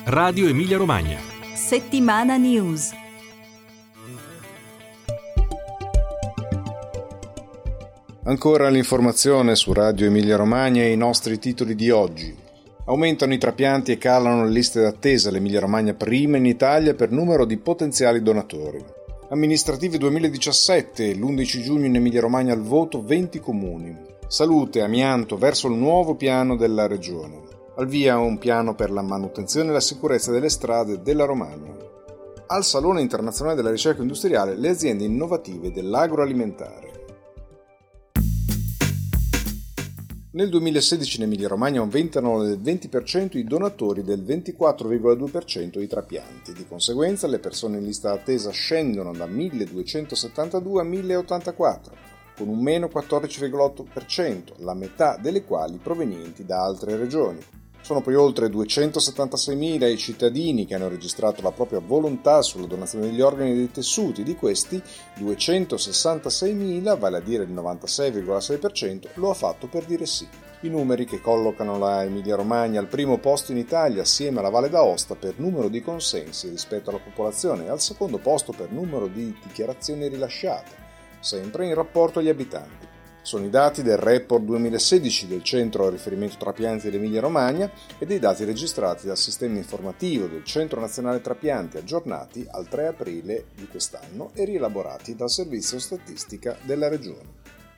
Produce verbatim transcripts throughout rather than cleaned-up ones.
Radio Emilia Romagna. Settimana News. Ancora l'informazione su Radio Emilia Romagna e i nostri titoli di oggi. Aumentano i trapianti e calano le liste d'attesa, l'Emilia Romagna prima in Italia per numero di potenziali donatori. Amministrativi duemiladiciassette, l'undici giugno in Emilia Romagna al voto venti comuni. Salute, amianto, verso il nuovo piano della Regione. Al via un piano per la manutenzione e la sicurezza delle strade della Romagna. Al Salone Internazionale della Ricerca Industriale le aziende innovative dell'agroalimentare. Nel duemilasedici in Emilia Romagna aumentano del venti per cento i donatori, del ventiquattro virgola due per cento i trapianti. Di conseguenza le persone in lista d'attesa scendono da milleduecentosettantadue a milleottantaquattro, con un meno quattordici virgola otto per cento, la metà delle quali provenienti da altre regioni. Sono poi oltre duecentosettantaseimila i cittadini che hanno registrato la propria volontà sulla donazione degli organi e dei tessuti. Di questi, duecentosessantaseimila, vale a dire il novantasei virgola sei per cento, lo ha fatto per dire sì. I numeri che collocano la Emilia-Romagna al primo posto in Italia assieme alla Valle d'Aosta per numero di consensi rispetto alla popolazione e al secondo posto per numero di dichiarazioni rilasciate, sempre in rapporto agli abitanti. Sono i dati del report duemilasedici del Centro Riferimento Trapianti dell'Emilia Romagna e dei dati registrati dal sistema informativo del Centro Nazionale Trapianti aggiornati al tre aprile di quest'anno e rielaborati dal Servizio Statistica della Regione.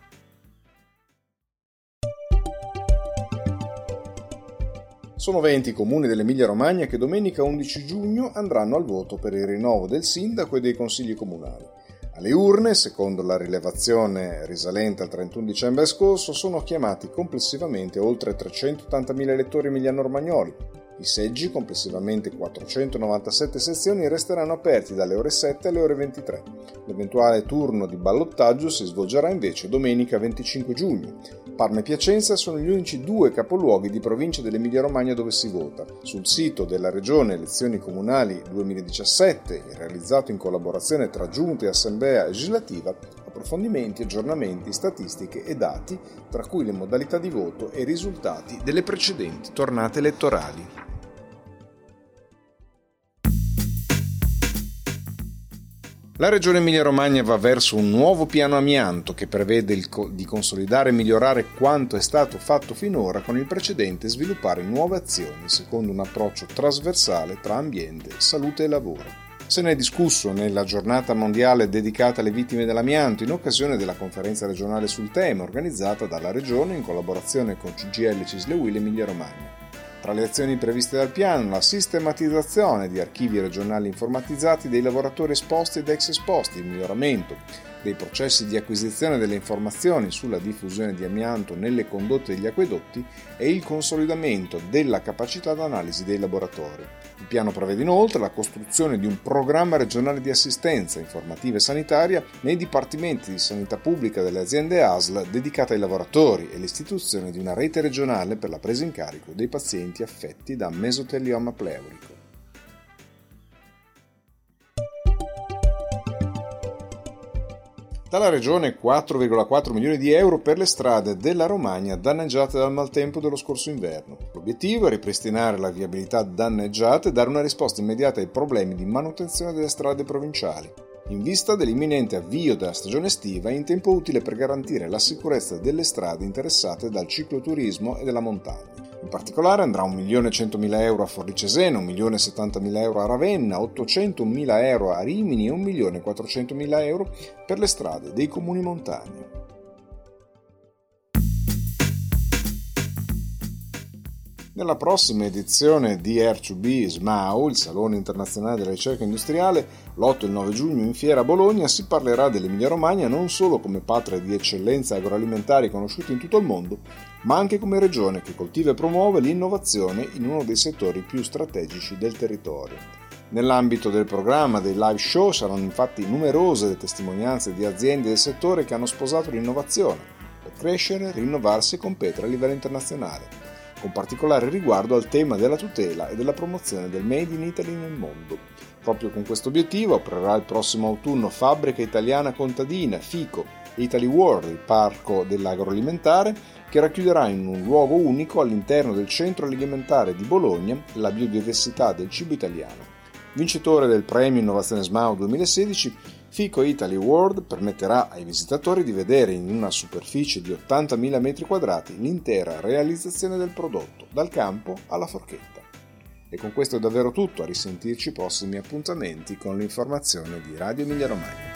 Sono venti i comuni dell'Emilia Romagna che domenica undici giugno andranno al voto per il rinnovo del sindaco e dei consigli comunali. Alle urne, secondo la rilevazione risalente al trentuno dicembre scorso, sono chiamati complessivamente oltre trecentottantamila elettori emiliano-romagnoli. I seggi, complessivamente quattrocentonovantasette sezioni, resteranno aperti dalle ore sette alle ore ventitré. L'eventuale turno di ballottaggio si svolgerà invece domenica venticinque giugno. Parma e Piacenza sono gli unici due capoluoghi di provincia dell'Emilia-Romagna dove si vota. Sul sito della Regione Elezioni Comunali duemiladiciassette, realizzato in collaborazione tra Giunta e Assemblea Legislativa, approfondimenti, aggiornamenti, statistiche e dati, tra cui le modalità di voto e i risultati delle precedenti tornate elettorali. La Regione Emilia-Romagna va verso un nuovo piano amianto che prevede il co- di consolidare e migliorare quanto è stato fatto finora, con il precedente sviluppare nuove azioni secondo un approccio trasversale tra ambiente, salute e lavoro. Se ne è discusso nella giornata mondiale dedicata alle vittime dell'amianto in occasione della conferenza regionale sul tema organizzata dalla Regione in collaborazione con C G I L Cisle U I L Emilia-Romagna. Tra le azioni previste dal piano, la sistematizzazione di archivi regionali informatizzati dei lavoratori esposti ed ex esposti, il miglioramento dei processi di acquisizione delle informazioni sulla diffusione di amianto nelle condotte degli acquedotti e il consolidamento della capacità d'analisi dei laboratori. Il piano prevede inoltre la costruzione di un programma regionale di assistenza informativa e sanitaria nei dipartimenti di sanità pubblica delle aziende A S L dedicate ai lavoratori e l'istituzione di una rete regionale per la presa in carico dei pazienti affetti da mesotelioma pleurico. Dalla Regione quattro virgola quattro milioni di euro per le strade della Romagna danneggiate dal maltempo dello scorso inverno. L'obiettivo è ripristinare la viabilità danneggiata e dare una risposta immediata ai problemi di manutenzione delle strade provinciali, in vista dell'imminente avvio della stagione estiva in tempo utile per garantire la sicurezza delle strade interessate dal cicloturismo e della montagna. In particolare andrà un milione centomila euro a Forlì Cesena, un milione settantamila euro a Ravenna, ottocentomila euro a Rimini e un milione quattrocentomila euro per le strade dei comuni montani. Nella prossima edizione di R due B S M A U, il Salone Internazionale della Ricerca Industriale, l'otto e il nove giugno in Fiera a Bologna, si parlerà dell'Emilia-Romagna non solo come patria di eccellenze agroalimentari conosciute in tutto il mondo, ma anche come regione che coltiva e promuove l'innovazione in uno dei settori più strategici del territorio. Nell'ambito del programma dei live show saranno infatti numerose le testimonianze di aziende del settore che hanno sposato l'innovazione per crescere, rinnovarsi e competere a livello internazionale, con particolare riguardo al tema della tutela e della promozione del Made in Italy nel mondo. Proprio con questo obiettivo aprirà il prossimo autunno Fabbrica Italiana Contadina, FICO, Italy World, il parco dell'agroalimentare, che racchiuderà in un luogo unico all'interno del centro alimentare di Bologna la biodiversità del cibo italiano. Vincitore del premio Innovazione S M A U duemilasedici, Fico Italy World permetterà ai visitatori di vedere in una superficie di ottantamila metri quadrati l'intera realizzazione del prodotto, dal campo alla forchetta. E con questo è davvero tutto, a risentirci prossimi appuntamenti con l'informazione di Radio Emilia Romagna.